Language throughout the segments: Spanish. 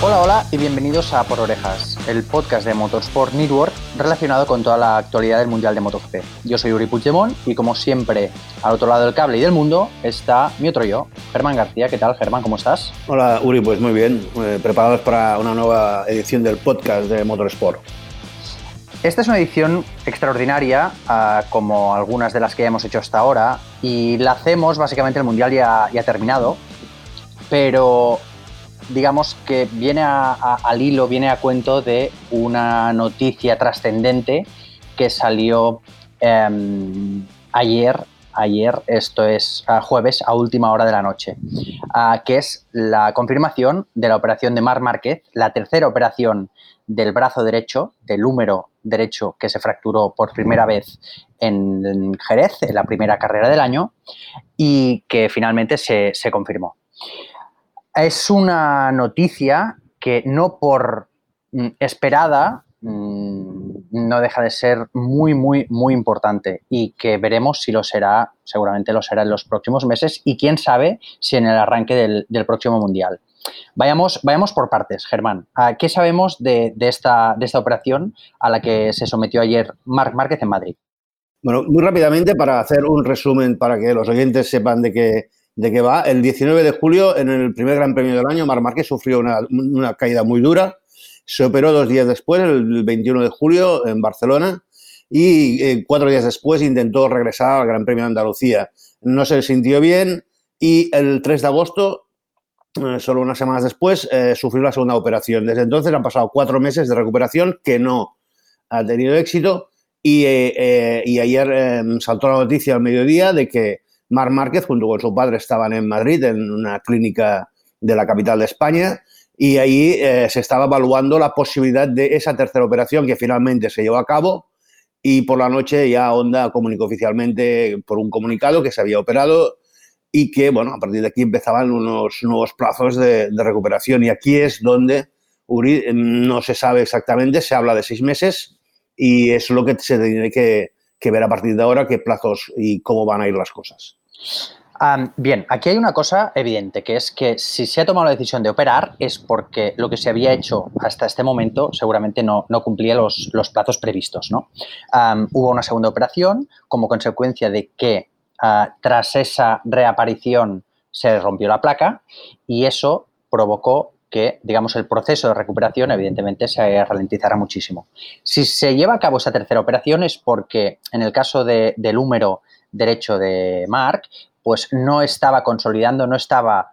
Hola, hola y bienvenidos a Por Orejas, el podcast de Motorsport Network relacionado con toda la actualidad del Mundial de MotoGP. Yo soy Uri Puigdemont y como siempre, al otro lado del cable y del mundo está mi otro yo, Germán García. ¿Qué tal, Germán? ¿Cómo estás? Hola, Uri, pues muy bien. Preparados para una nueva edición del podcast de Motorsport. Esta es una edición extraordinaria, como algunas de las que ya hemos hecho hasta ahora, y la hacemos, básicamente el Mundial ya ha terminado, pero digamos que viene al hilo, viene a cuento de una noticia trascendente que salió ayer, esto es jueves, a última hora de la noche, que es la confirmación de la operación de Marc Márquez, la tercera operación del brazo derecho, del húmero derecho, que se fracturó por primera vez en Jerez, en la primera carrera del año, y que finalmente se confirmó. Es una noticia que no por esperada no deja de ser muy, muy, muy importante y que veremos si lo será, seguramente lo será en los próximos meses y quién sabe si en el arranque del próximo Mundial. Vayamos por partes, Germán. ¿Qué sabemos de esta operación a la que se sometió ayer Marc Márquez en Madrid? Bueno, muy rápidamente, para hacer un resumen para que los oyentes sepan de qué va. El 19 de julio, en el primer Gran Premio del año, Marc Márquez sufrió una caída muy dura. Se operó 2 días después, el 21 de julio, en Barcelona, y 4 días después intentó regresar al Gran Premio de Andalucía. No se sintió bien y el 3 de agosto, solo unas semanas después, sufrió la segunda operación. Desde entonces han pasado 4 meses de recuperación que no ha tenido éxito y ayer saltó la noticia al mediodía de que Marc Márquez junto con su padre estaban en Madrid, en una clínica de la capital de España, y ahí se estaba evaluando la posibilidad de esa tercera operación que finalmente se llevó a cabo, y por la noche ya Honda comunicó oficialmente por un comunicado que se había operado y que, bueno, a partir de aquí empezaban unos nuevos plazos de recuperación. Y aquí es donde, Uri, no se sabe exactamente, se habla de 6 meses y es lo que se tiene que ver a partir de ahora, qué plazos y cómo van a ir las cosas. Bien, aquí hay una cosa evidente, que es que si se ha tomado la decisión de operar es porque lo que se había hecho hasta este momento seguramente no cumplía los plazos previstos, ¿no? Hubo una segunda operación como consecuencia de que tras esa reaparición se rompió la placa y eso provocó que, digamos, el proceso de recuperación evidentemente se ralentizara muchísimo. Si se lleva a cabo esa tercera operación es porque en el caso del húmero derecho de Marc, pues no estaba consolidando, no estaba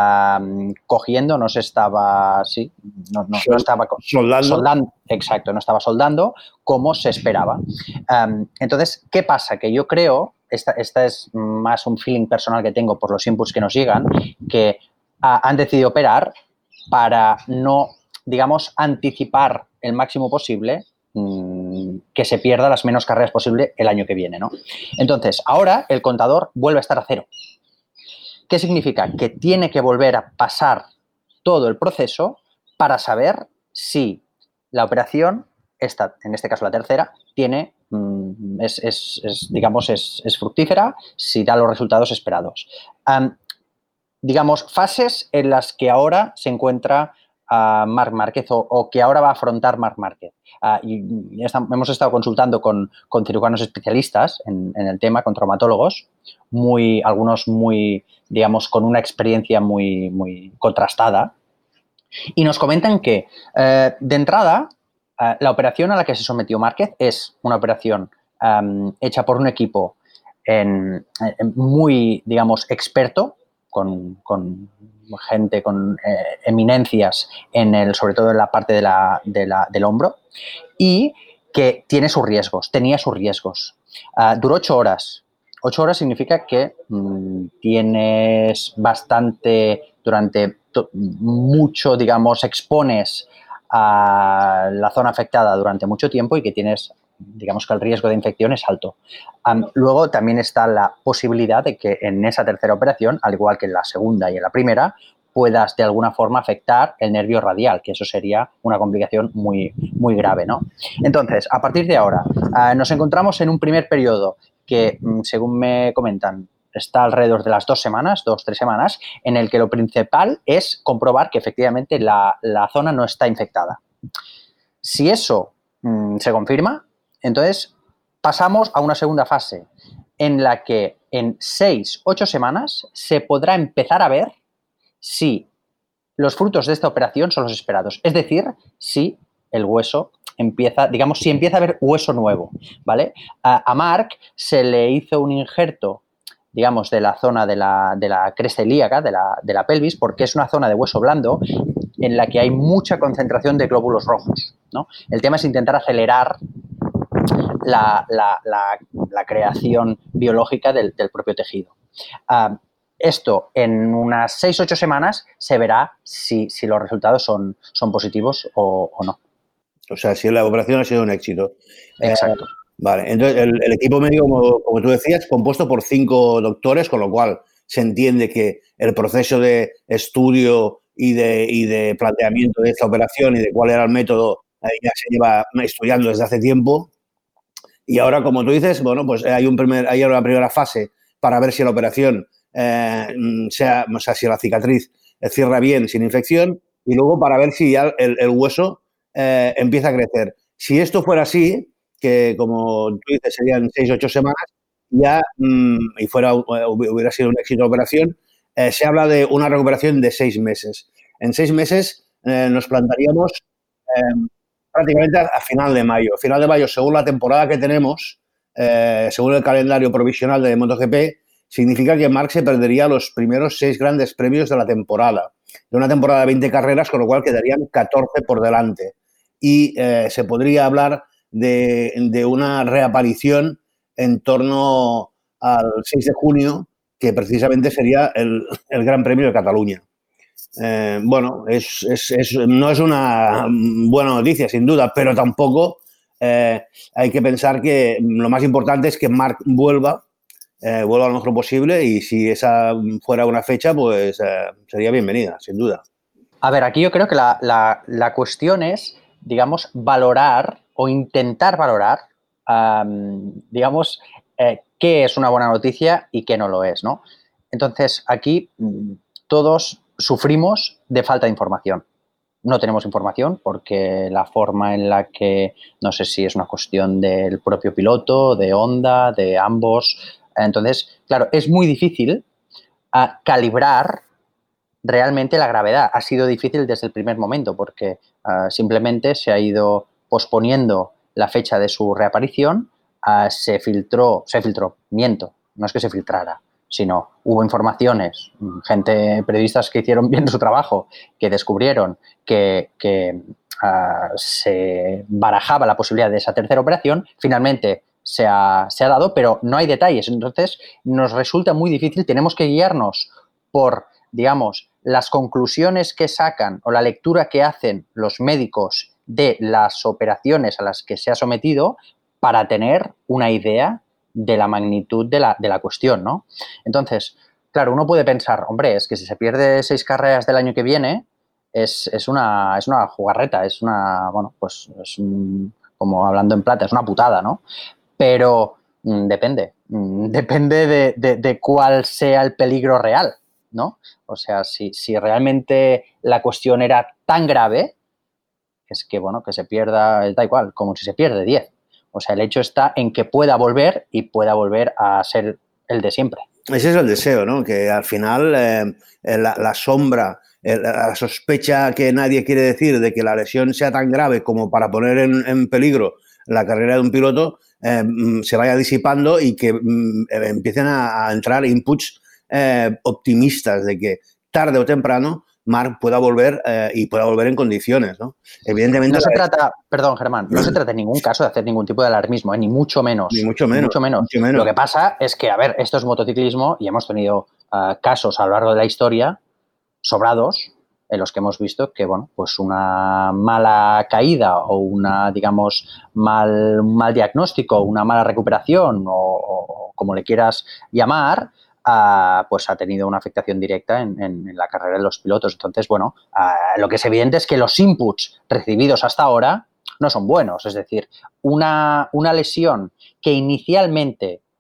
cogiendo, no se estaba, sí, no estaba soldando, exacto, no estaba soldando como se esperaba. Entonces, ¿qué pasa? Que yo creo, esta es más un feeling personal que tengo por los inputs que nos llegan, que han decidido operar para no, digamos, anticipar el máximo posible que se pierda las menos carreras posible el año que viene, ¿no? Entonces, ahora el contador vuelve a estar a cero. ¿Qué significa? Que tiene que volver a pasar todo el proceso para saber si la operación, en este caso la tercera, tiene, es fructífera, si da los resultados esperados. Digamos, fases en las que ahora se encuentra Marc Márquez o que ahora va a afrontar Marc Márquez. Hemos estado consultando con cirujanos especialistas en el tema, con traumatólogos, algunos muy, digamos, con una experiencia muy, muy contrastada, y nos comentan que, de entrada, la operación a la que se sometió Márquez es una operación hecha por un equipo muy, digamos, experto, con gente con eminencias sobre todo en la parte del hombro, y que tenía sus riesgos. Duró 8 horas. 8 horas significa que tienes bastante, durante mucho, digamos, expones a la zona afectada durante mucho tiempo y que tienes, digamos, que el riesgo de infección es alto. Luego también está la posibilidad de que en esa tercera operación, al igual que en la segunda y en la primera, puedas de alguna forma afectar el nervio radial, que eso sería una complicación muy, muy grave, ¿no? Entonces, a partir de ahora, nos encontramos en un primer periodo que, según me comentan, está alrededor de las 2 semanas, 2-3 semanas, en el que lo principal es comprobar que efectivamente la zona no está infectada. Si eso se confirma, entonces pasamos a una segunda fase en la que en 6-8 semanas se podrá empezar a ver si los frutos de esta operación son los esperados. Es decir, si el hueso empieza, digamos, si empieza a haber hueso nuevo, ¿vale? A Mark se le hizo un injerto, digamos, de la zona de la cresta ilíaca, de la pelvis, porque es una zona de hueso blando en la que hay mucha concentración de glóbulos rojos, ¿no? El tema es intentar acelerar la creación biológica del propio tejido. Esto en unas 6-8 semanas se verá si los resultados son positivos o no. O sea, si la operación ha sido un éxito. Exacto. Vale, entonces el equipo médico, como tú decías, compuesto por 5 doctores, con lo cual se entiende que el proceso de estudio y de planteamiento de esta operación y de cuál era el método ya se lleva estudiando desde hace tiempo. Y ahora, como tú dices, bueno, pues hay una primera fase para ver si la operación si la cicatriz cierra bien sin infección, y luego para ver si ya el hueso empieza a crecer. Si esto fuera así, que como tú dices serían 6-8 semanas, ya y hubiera sido un éxito de operación, se habla de una recuperación de 6 meses. En 6 meses nos plantaríamos prácticamente a final de mayo. A final de mayo, según la temporada que tenemos, según el calendario provisional de MotoGP, significa que Marc se perdería los primeros 6 grandes premios de la temporada. De una temporada de 20 carreras, con lo cual quedarían 14 por delante. Y se podría hablar de una reaparición en torno al 6 de junio, que precisamente sería el Gran Premio de Cataluña. Bueno, no es una buena noticia, sin duda, pero tampoco hay que pensar que lo más importante es que Marc vuelva lo mejor posible, y si esa fuera una fecha, pues sería bienvenida, sin duda. A ver, aquí yo creo que la cuestión es, digamos, valorar o intentar valorar, digamos, qué es una buena noticia y qué no lo es, ¿no? Entonces, aquí todos sufrimos de falta de información. No tenemos información porque la forma en la que, no sé si es una cuestión del propio piloto, de Honda, de ambos. Entonces, claro, es muy difícil calibrar realmente la gravedad. Ha sido difícil desde el primer momento porque simplemente se ha ido posponiendo la fecha de su reaparición. Se filtró, miento, no es que se filtrara, sino hubo informaciones, periodistas que hicieron bien su trabajo, que descubrieron que se barajaba la posibilidad de esa tercera operación. Finalmente se ha dado, pero no hay detalles. Entonces nos resulta muy difícil, tenemos que guiarnos por, digamos, las conclusiones que sacan o la lectura que hacen los médicos de las operaciones a las que se ha sometido para tener una idea de la magnitud de la cuestión, ¿no? Entonces, claro, uno puede pensar, hombre, es que si se pierde 6 carreras del año que viene, es una jugarreta, es una, bueno, pues es como hablando en plata, es una putada, ¿no? Pero depende de cuál sea el peligro real, ¿no? O sea, si realmente la cuestión era tan grave, es que, bueno, que se pierda, da igual, como si se pierde 10. O sea, el hecho está en que pueda volver y pueda volver a ser el de siempre. Ese es el deseo, ¿no? Que al final la sombra, la sospecha que nadie quiere decir de que la lesión sea tan grave como para poner en peligro la carrera de un piloto se vaya disipando, y que empiecen a entrar inputs optimistas de que tarde o temprano Marc pueda volver y pueda volver en condiciones, ¿no? Evidentemente. No se trata, perdón, Germán, no se trata en ningún caso de hacer ningún tipo de alarmismo, ni mucho menos. Ni mucho menos. Lo que pasa es que, a ver, esto es motociclismo y hemos tenido casos a lo largo de la historia sobrados en los que hemos visto que, bueno, pues una mala caída o una, digamos, un mal diagnóstico, una mala recuperación o como le quieras llamar, pues ha tenido una afectación directa en la carrera de los pilotos. Entonces, bueno, lo que es evidente es que los inputs recibidos hasta ahora no son buenos. Es decir, una lesión que inicialmente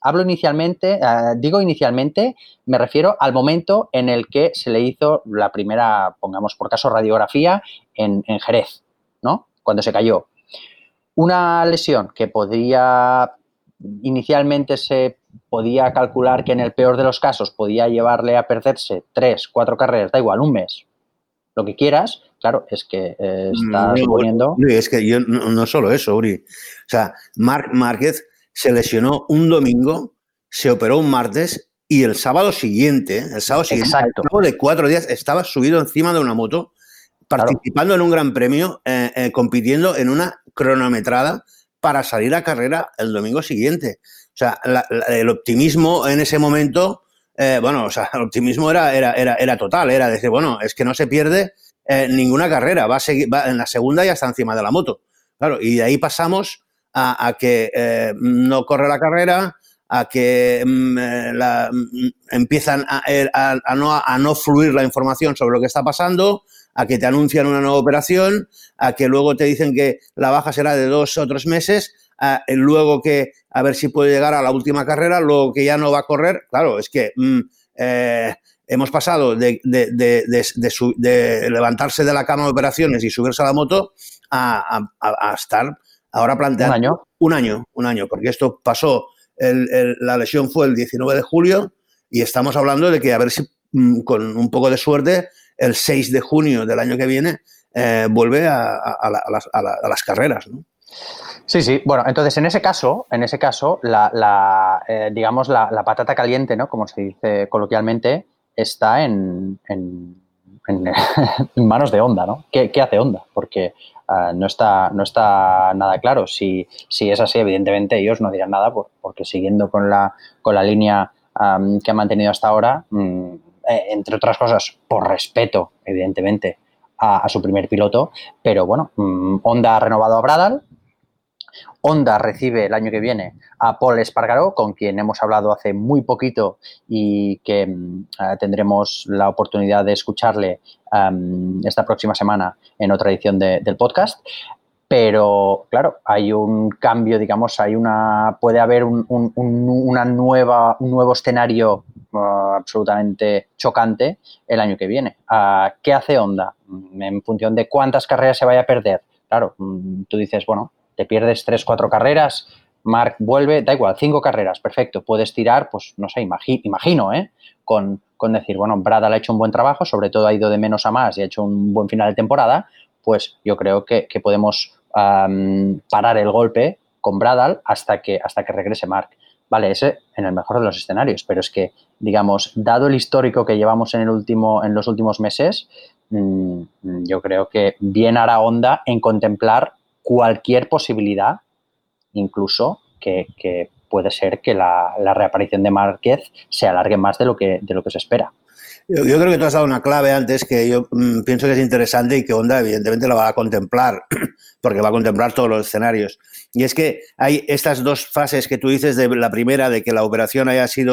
Hablo inicialmente, digo inicialmente, me refiero al momento en el que se le hizo la primera, pongamos por caso, radiografía en Jerez, ¿no? Cuando se cayó. Una lesión que inicialmente se podía calcular que en el peor de los casos podía llevarle a perderse 3, 4 carreras, da igual, un mes, lo que quieras, claro, es que está suponiendo... Uri, es que yo no solo eso, Uri. O sea, Marc Márquez se lesionó un domingo, se operó un martes y el sábado siguiente, al cabo de 4 días, estaba subido encima de una moto, participando en un gran premio, compitiendo en una cronometrada para salir a carrera el domingo siguiente. O sea, el optimismo en ese momento, el optimismo era total, era decir, bueno, es que no se pierde ninguna carrera, va en la segunda ya está encima de la moto. Claro, y de ahí pasamos a que no corre la carrera, a que empiezan a no fluir la información sobre lo que está pasando, a que te anuncian una nueva operación, a que luego te dicen que la baja será de 2 o 3 meses, luego que a ver si puede llegar a la última carrera, luego que ya no va a correr. Claro, es que hemos pasado de levantarse de la cama de operaciones y subirse a la moto a estar ahora planteando un año, porque esto pasó, la lesión fue el 19 de julio y estamos hablando de que a ver si con un poco de suerte el 6 de junio del año que viene vuelve a las carreras, ¿no? Sí. Bueno, entonces en ese caso, digamos la patata caliente, ¿no? Como se dice coloquialmente, está en manos de Honda, ¿no? ¿Qué hace Honda? Porque no está nada claro. Si es así, evidentemente ellos no dirán nada porque siguiendo con la línea que han mantenido hasta ahora, entre otras cosas, por respeto, evidentemente, a su primer piloto, pero bueno, Honda ha renovado a Bradal. Honda recibe el año que viene a Pol Espargaró, con quien hemos hablado hace muy poquito y que tendremos la oportunidad de escucharle esta próxima semana en otra edición del podcast. Pero, claro, hay un cambio, digamos, puede haber un nuevo escenario absolutamente chocante el año que viene. ¿Qué hace Honda? En función de cuántas carreras se vaya a perder. Claro, tú dices, bueno, te pierdes 3, 4 carreras, Marc vuelve, da igual, 5 carreras, perfecto. Puedes tirar, pues, no sé, imagino, con decir, bueno, Bradal ha hecho un buen trabajo, sobre todo ha ido de menos a más y ha hecho un buen final de temporada, pues yo creo que podemos parar el golpe con Bradal hasta que regrese Marc. Vale, ese en el mejor de los escenarios, pero es que, digamos, dado el histórico que llevamos en los últimos meses, yo creo que bien hará Honda en contemplar cualquier posibilidad, incluso que puede ser que la reaparición de Márquez se alargue más de lo que se espera. Yo creo que tú has dado una clave antes que yo pienso que es interesante y que Honda evidentemente lo va a contemplar, porque va a contemplar todos los escenarios. Y es que hay estas dos fases que tú dices, de la primera, de que la operación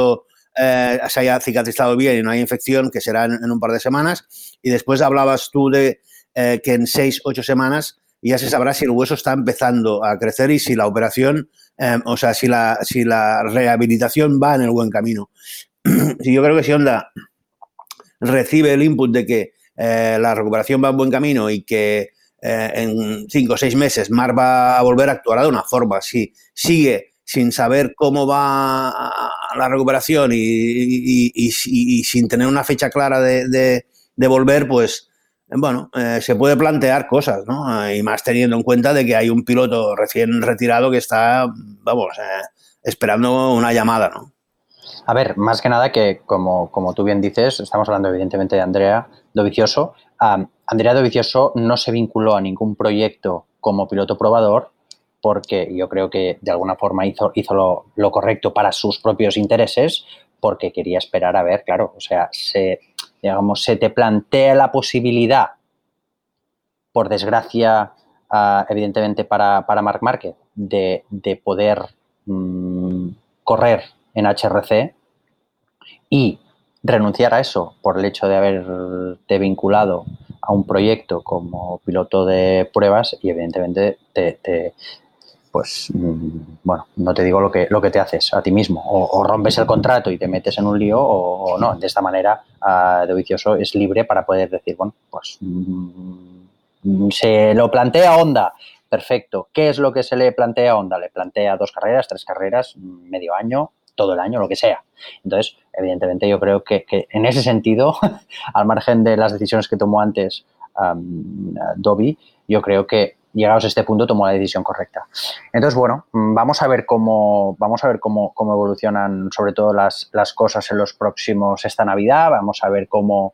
se haya cicatrizado bien y no hay infección, que será en un par de semanas, y después hablabas tú de que en 6, 8 semanas ya se sabrá si el hueso está empezando a crecer y si la operación, si la rehabilitación va en el buen camino. Y yo creo que si Honda recibe el input de que la recuperación va en buen camino y que en 5 o 6 meses Marc va a volver a actuar de una forma. Si sigue sin saber cómo va la recuperación y sin tener una fecha clara de volver, pues bueno, se puede plantear cosas, ¿no? Y más teniendo en cuenta de que hay un piloto recién retirado que está, esperando una llamada, ¿no? A ver, más que nada que, como tú bien dices, estamos hablando evidentemente de Andrea Dovizioso. Andrea Dovizioso no se vinculó a ningún proyecto como piloto probador porque yo creo que de alguna forma hizo lo correcto para sus propios intereses, porque quería esperar a ver, claro, o sea, se te plantea la posibilidad, por desgracia, evidentemente para Marc Márquez, de poder correr en HRC y renunciar a eso por el hecho de haberte vinculado a un proyecto como piloto de pruebas y evidentemente te pues bueno, no te digo lo que te haces a ti mismo, o rompes el contrato y te metes en un lío o no. De esta manera, Dovizioso es libre para poder decir, bueno, pues se lo plantea Honda, perfecto. ¿Qué es lo que se le plantea a Honda? Le plantea 2 carreras, 3 carreras, medio año, todo el año, lo que sea. Entonces, evidentemente, yo creo que en ese sentido, al margen de las decisiones que tomó antes Dovi, yo creo que llegados a este punto tomó la decisión correcta. Entonces, bueno, vamos a ver cómo evolucionan sobre todo las cosas en los próximos, esta Navidad. Vamos a ver cómo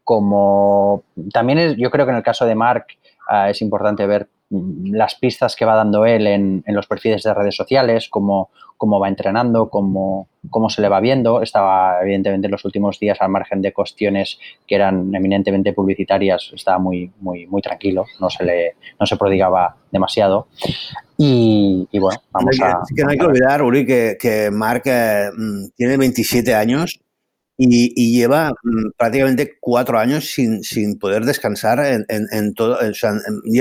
también yo creo que en el caso de Marc es importante ver las pistas que va dando él en los perfiles de redes sociales, cómo va entrenando, cómo se le va viendo. Estaba, evidentemente, en los últimos días, al margen de cuestiones que eran eminentemente publicitarias, estaba muy, muy, muy tranquilo, no se prodigaba demasiado. Y bueno, vamos a... Es que no hay que olvidar, Uri, que Marc tiene 27 años y lleva prácticamente 4 años sin poder descansar en todo. O sea,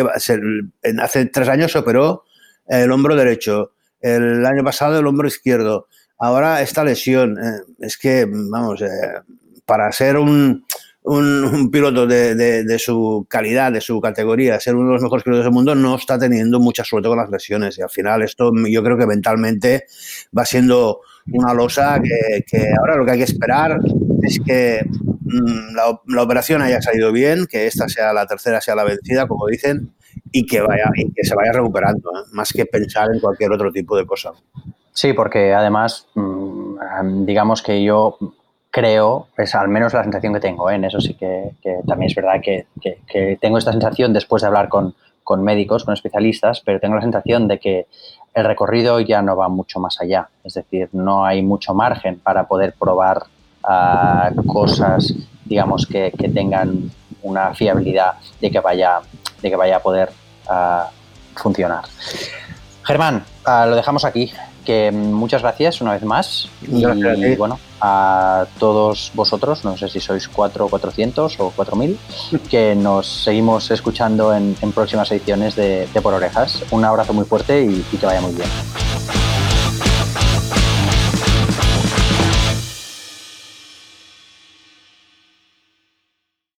hace 3 años se operó el hombro derecho, el año pasado el hombro izquierdo, ahora esta lesión. Es que, vamos, para ser un piloto de su calidad, de su categoría, ser uno de los mejores pilotos del mundo, no está teniendo mucha suerte con las lesiones. Y al final esto yo creo que mentalmente va siendo una losa que ahora lo que hay que esperar es que la operación haya salido bien, que esta sea la tercera, sea la vencida, como dicen, y que se vaya recuperando, más que pensar en cualquier otro tipo de cosa. Sí, porque además, digamos que yo creo, es al menos la sensación que tengo, en eso sí que también es verdad que tengo esta sensación después de hablar con médicos, con especialistas, pero tengo la sensación de que el recorrido ya no va mucho más allá. Es decir, no hay mucho margen para poder probar cosas, digamos, que tengan una fiabilidad de que vaya a poder funcionar. Germán, lo dejamos aquí. Que muchas gracias una vez más. Gracias y bueno, a todos vosotros, no sé si sois 400 o 4000, que nos seguimos escuchando en próximas ediciones de Por Orejas. Un abrazo muy fuerte y que vaya muy bien.